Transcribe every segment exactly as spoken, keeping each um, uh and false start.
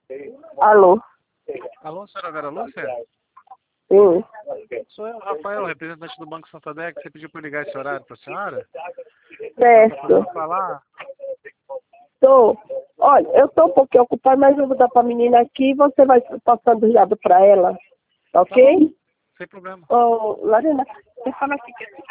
Alô? Alô, senhora Vera Lúcia? Sim. Sou eu, Rafael, representante do Banco Santander, que você pediu para ligar esse horário para a senhora? Certo. Posso falar? Tô. Olha, eu tô um pouquinho ocupada, mas eu vou dar pra menina aqui e você vai passando o dado pra ela. Tá ok? Sem problema. Ô, Lorena, você fala aqui.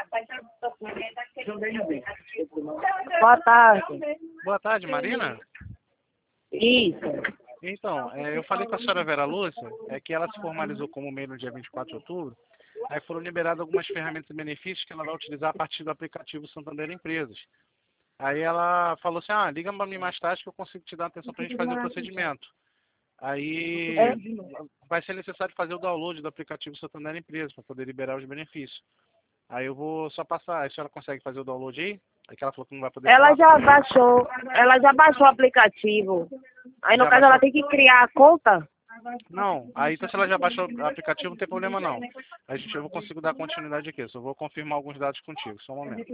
Boa tarde. Boa tarde, Marina. Isso. Então, é, eu falei com a senhora Vera Lúcia, é que ela se formalizou como MEI no dia vinte e quatro de outubro, aí foram liberadas algumas ferramentas e benefícios que ela vai utilizar a partir do aplicativo Santander Empresas. Aí ela falou assim, ah, liga para mim mais tarde que eu consigo te dar atenção para a gente fazer o procedimento. Aí É? vai ser necessário fazer o download do aplicativo Santander Empresas para poder liberar os benefícios. Aí eu vou só passar, a senhora consegue fazer o download aí? Aí que ela falou que não vai poder Ela falar. já baixou, ela já baixou o aplicativo. Aí no Já caso ela baixou? tem que criar a conta. Não, aí então se ela já baixou o aplicativo não tem problema não. A gente, eu vou consigo dar continuidade aqui, só vou confirmar alguns dados contigo, só um momento.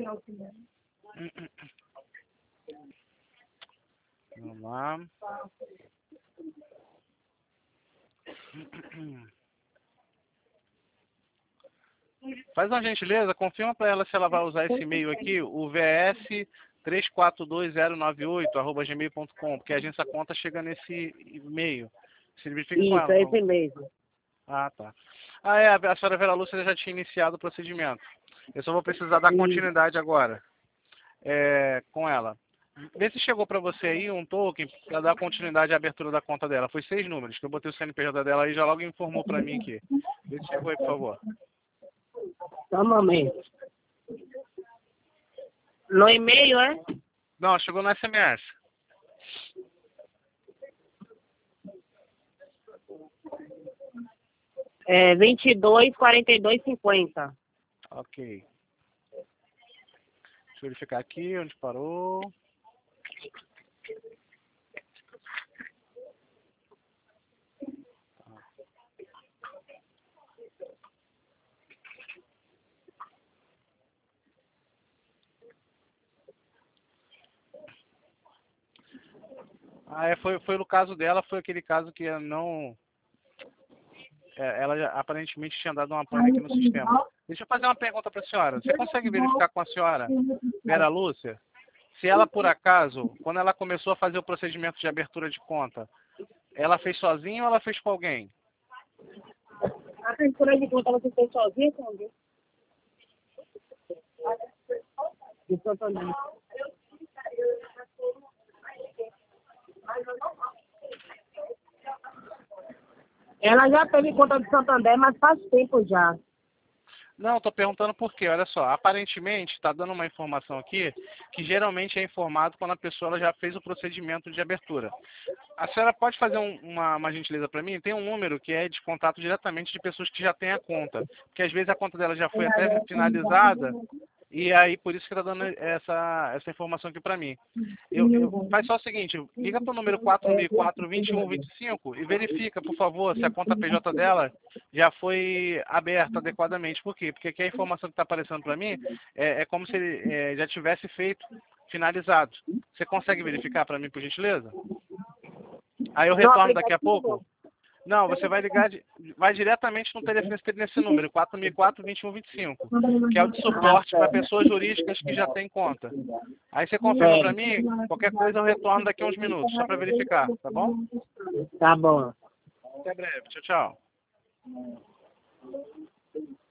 Vamos lá. Faz uma gentileza, confirma para ela se ela vai usar esse e-mail aqui, o V S três quatro dois zero nove oito arroba gmail ponto com, porque a gente essa conta chega nesse e-mail. Se verifica com Isso, ela. é Então. esse mesmo. Ah, tá. Ah, é, a senhora Vera Lúcia já tinha iniciado o procedimento. Eu só vou precisar dar continuidade agora é, com ela. Vê se chegou para você aí um token para dar continuidade à abertura da conta dela. Foi seis números, que eu botei o C N P J dela aí e já logo informou para mim aqui. Vê se chegou aí, por favor. Só um momento. No e-mail, é? Não, chegou no S M S. É vinte e dois, quarenta e dois, cinquenta. Ok. Deixa eu verificar aqui onde parou. Ah, é, foi, foi no caso dela, foi aquele caso que não... É, ela já, aparentemente tinha dado uma pane aqui no sistema. Deixa eu fazer uma pergunta para a senhora. Você consegue verificar com a senhora, Vera Lúcia, se ela, por acaso, quando ela começou a fazer o procedimento de abertura de conta, ela fez sozinha ou ela fez com alguém? A abertura de conta você fez sozinha com alguém? Isso também. Ela já teve conta de Santander, mas faz tempo já. Não, estou perguntando por quê. Olha só, aparentemente está dando uma informação aqui que geralmente é informado quando a pessoa ela já fez o procedimento de abertura. A senhora pode fazer um, uma, uma gentileza para mim? Tem um número que é de contato diretamente de pessoas que já têm a conta. Porque às vezes a conta dela já foi até finalizada e aí por isso que está dando essa, essa informação aqui para mim. Eu, eu, faz só o seguinte, liga para o número quatro seis quatro, dois um dois cinco e verifica, por favor, se a conta P J dela já foi aberta adequadamente. Por quê? Porque aqui a informação que está aparecendo para mim é, é como se ele é, já tivesse feito, finalizado. Você consegue verificar para mim, por gentileza? Aí eu retorno daqui a pouco. Não, você vai ligar, de, vai diretamente no telefone nesse número, quatro seis quatro, dois um dois cinco, que é o de suporte para pessoas jurídicas que já têm conta. Aí você confirma para mim, qualquer coisa eu retorno daqui a uns minutos, só para verificar, tá bom? Tá bom. Até breve, tchau, tchau.